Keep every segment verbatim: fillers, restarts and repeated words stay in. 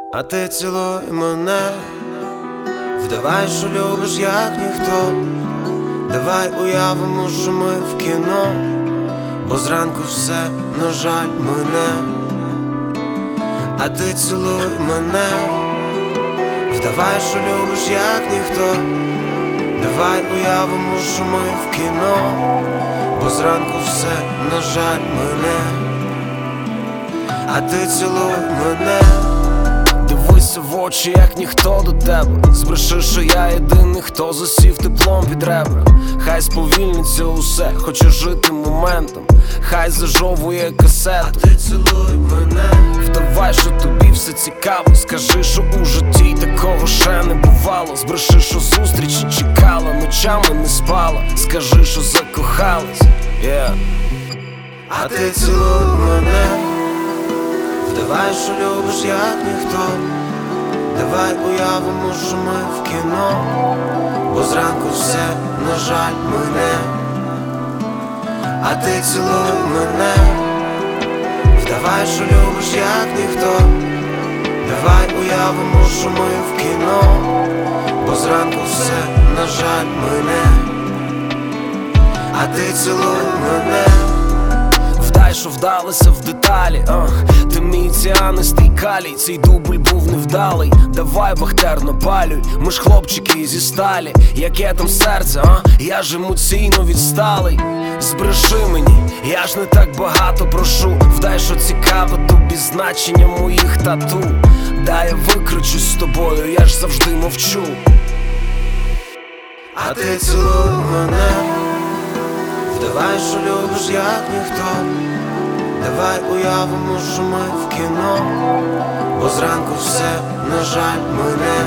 А ти цілуй мене, вдавай, що любиш, як ніхто. Давай уявимо, що ми в кіно, бо зранку все, на жаль, мене. А ти цілуй мене, вдавай, що любиш, як ніхто. Давай уявимо, що ми в кіно, бо зранку все, на жаль, мене. А ти цілуй мене, дивися в очі, як ніхто до тебе. Збреши, що я єдиний, хто засів теплом під ребра. Хай сповільниться усе, хоче жити моментом. Хай зажовує касету. А ти цілуй мене, вдавай, що тобі все цікаво. Скажи, що у житті такого ще не бувало. Збреши, що зустрічі чекала, ночами не спала. Скажи, що закохалась, yeah. А ти цілуй мене, вдавай, що любиш, як ніхто. Давай уявимо, що ми в кіно, бо зранку все, на жаль, мене. А ти цілуй мене, вдавай, що любиш, як ніхто. Давай уявимо, що ми в кіно, бо зранку все, на жаль, мене. А ти цілуй мене, вдай, що вдалося в деталі, а. Ти мій ціанистий калій, цей дубль був невдалий. Давай бахтер напалюй, ми ж хлопчики зі сталі. Яке там серце, а? Я ж емоційно відсталий. Збреши мені, я ж не так багато прошу. Вдай, що цікаво тобі значення моїх тату. Дай я викричусь з тобою, я ж завжди мовчу. А ти цілуй мене, вдавай, що любиш, як ніхто. Давай уявимо, що ми в кіно, бо зранку все, на жаль, мене.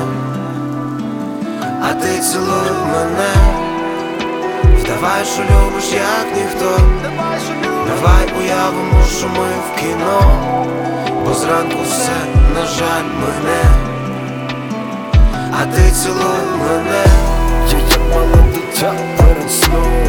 А ти цілуй мене, вдавай, що любиш, як ніхто. Давай уявимо, що ми в кіно, бо зранку все, на жаль, мене. А ти цілуй мене, я як мале дитя перед сном.